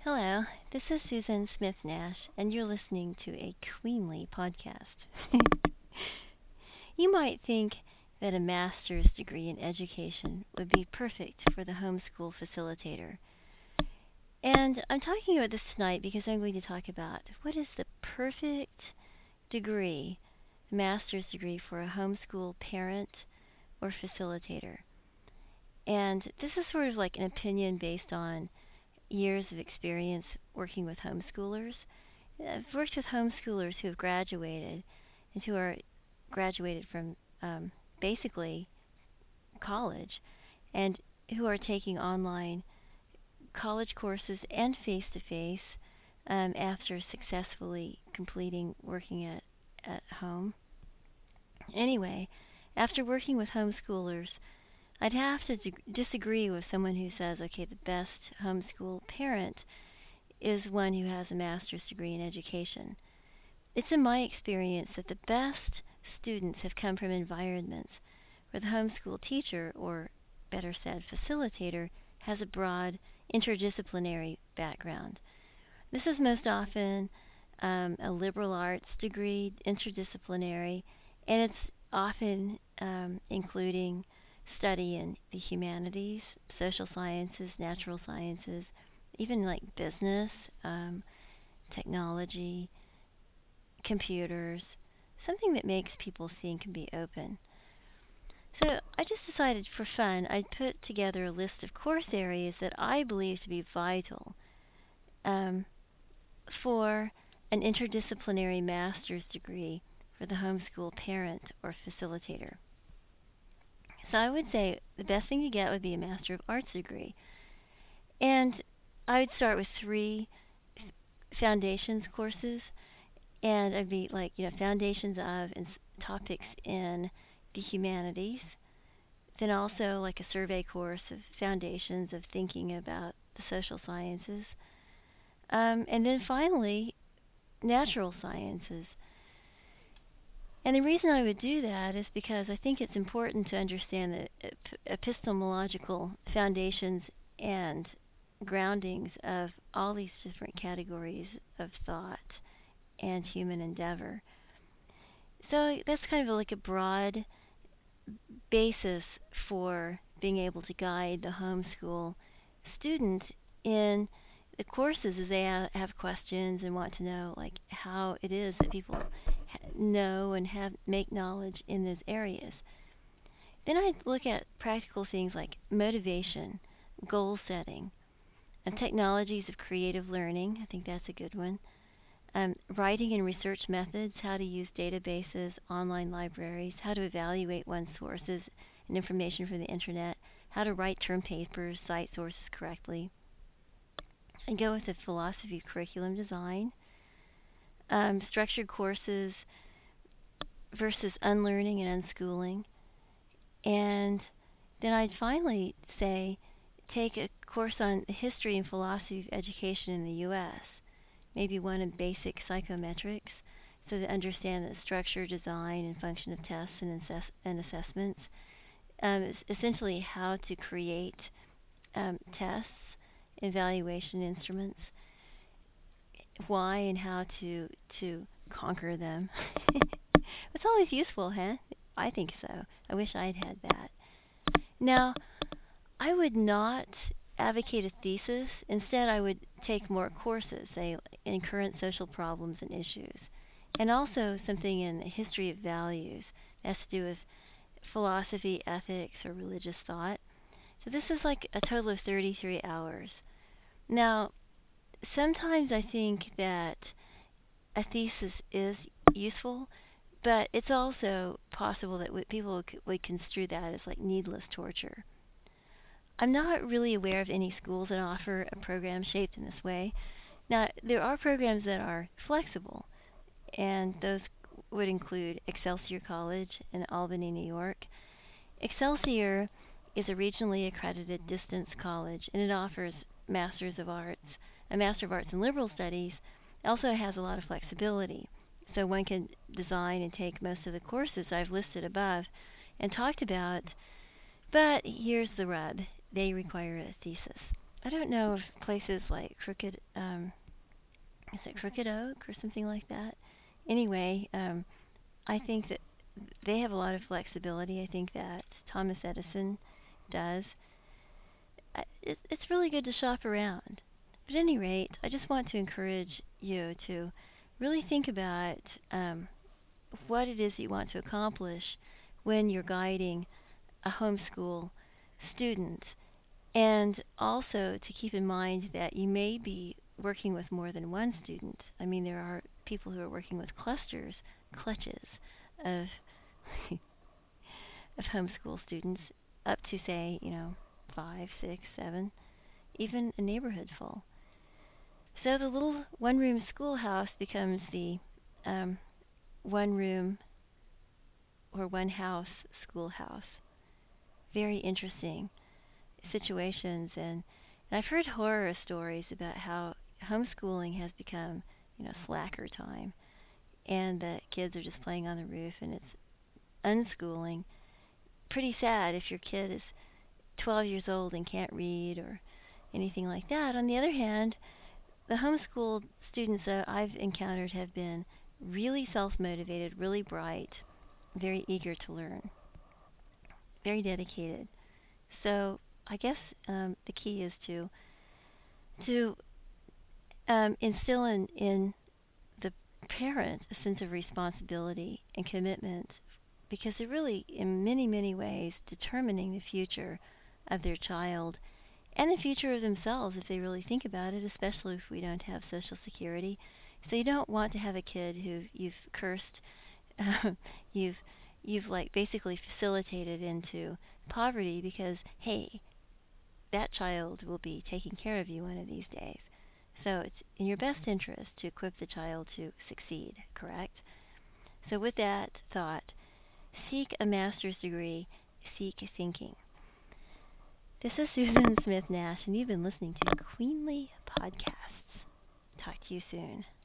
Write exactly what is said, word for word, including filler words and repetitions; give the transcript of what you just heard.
Hello, this is Susan Smith Nash, and you're listening to a Queenly podcast. You might think that a master's degree in education would be perfect for the homeschool facilitator. And I'm talking about this tonight because I'm going to talk about what is the perfect degree, master's degree for a homeschool parent or facilitator. And this is sort of like an opinion based on years of experience working with homeschoolers. I've worked with homeschoolers who have graduated and who are graduated from um, basically college and who are taking online college courses and face to face after successfully completing working at, at home. Anyway, after working with homeschoolers, I'd have to d- disagree with someone who says, okay, the best homeschool parent is one who has a master's degree in education. It's in my experience that the best students have come from environments where the homeschool teacher, or better said, facilitator, has a broad interdisciplinary background. This is most often um, a liberal arts degree, interdisciplinary, and it's often um, including study in the humanities, social sciences, natural sciences, even like business, um, technology, computers, something that makes people think and be open. So I just decided for fun I'd put together a list of course areas that I believe to be vital um, for an interdisciplinary master's degree for the homeschool parent or facilitator. So I would say the best thing to get would be a Master of Arts degree. And I would start with three foundations courses, and I'd be like, you know, foundations of and topics in the humanities. Then also like a survey course of foundations of thinking about the social sciences. Um, and then finally, natural sciences. And the reason I would do that is because I think it's important to understand the ep- epistemological foundations and groundings of all these different categories of thought and human endeavor. So that's kind of like a broad basis for being able to guide the homeschool student in the courses as they have questions and want to know like how it is that people know and have make knowledge in those areas. Then I look at practical things like motivation, goal setting, and technologies of creative learning. I think that's a good one. Um, writing and research methods, how to use databases, online libraries, how to evaluate one's sources and information from the internet, how to write term papers, cite sources correctly. And go with the philosophy of curriculum design, um, structured courses versus unlearning and unschooling. And then I'd finally say take a course on the history and philosophy of education in the U S, maybe one in basic psychometrics, so to understand the structure, design, and function of tests and, assess- and assessments. Um, it's essentially how to create um, tests, evaluation instruments, why and how to to conquer them. It's always useful, huh? I think so. I wish I'd had that. Now, I would not advocate a thesis. Instead, I would take more courses, say, in current social problems and issues, and also something in the history of values that has to do with philosophy, ethics, or religious thought. So this is like a total of thirty-three hours. Now, sometimes I think that a thesis is useful, but it's also possible that w- people would construe that as like needless torture. I'm not really aware of any schools that offer a program shaped in this way. Now, there are programs that are flexible, and those would include Excelsior College in Albany, New York. Excelsior is a regionally accredited distance college, and it offers Masters of Arts, a Master of Arts in Liberal Studies. It also has a lot of flexibility, so one can design and take most of the courses I've listed above and talked about. But here's the rub: they require a thesis. I don't know if places like Crooked, um, is it Crooked Oak or something like that? Anyway, um, I think that they have a lot of flexibility. I think that Thomas Edison does. I- It, it's really good to shop around. But at any rate, I just want to encourage you to really think about um, what it is you want to accomplish when you're guiding a homeschool student. And also to keep in mind that you may be working with more than one student. I mean, there are people who are working with clusters, clutches of of homeschool students, up to say, you know, five, six, seven, even a neighborhood full. So the little one-room schoolhouse becomes the um, one-room or one-house schoolhouse. Very interesting situations, and, and I've heard horror stories about how homeschooling has become, you know, slacker time, and the kids are just playing on the roof, and it's unschooling. Pretty sad if your kid is twelve years old and can't read or anything like that. On the other hand, the homeschooled students that I've encountered have been really self-motivated, really bright, very eager to learn, very dedicated. So I guess um, the key is to to um, instill in, in the parent a sense of responsibility and commitment because they're really, in many, many ways, determining the future of their child and the future of themselves if they really think about it, especially if we don't have Social Security. So you don't want to have a kid who you've cursed, you've you've like basically facilitated into poverty because hey, that child will be taking care of you one of these days. So it's in your best interest to equip the child to succeed, correct? So with that thought, seek a master's degree, seek thinking. This is Susan Smith Nash, and you've been listening to Queenly Podcasts. Talk to you soon.